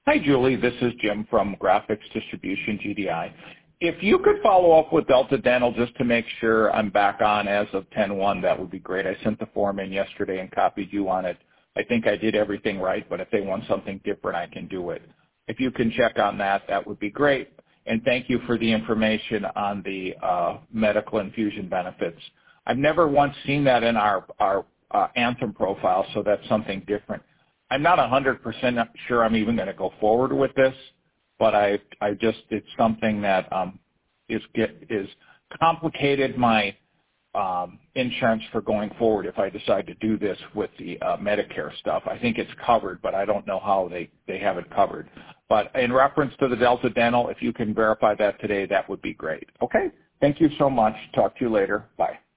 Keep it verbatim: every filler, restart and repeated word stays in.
Hi, Julie. This is Jim from Graphics Distribution, G D I. If you could follow up with Delta Dental just to make sure I'm back on as of ten one, that would be great. I sent the form in yesterday and copied you on it. I think I did everything right, but if they want something different, I can do it. If you can check on that, that would be great. And thank you for the information on the uh, medical infusion benefits. I've never once seen that in our, our uh, Anthem profile, so that's something different. I'm not one hundred percent sure I'm even going to go forward with this, but I, I just, it's something that um, is, get, is complicated my um, insurance for going forward if I decide to do this with the uh, Medicare stuff. I think it's covered, but I don't know how they, they have it covered. But in reference to the Delta Dental, if you can verify that today, that would be great. Okay? Thank you so much. Talk to you later. Bye.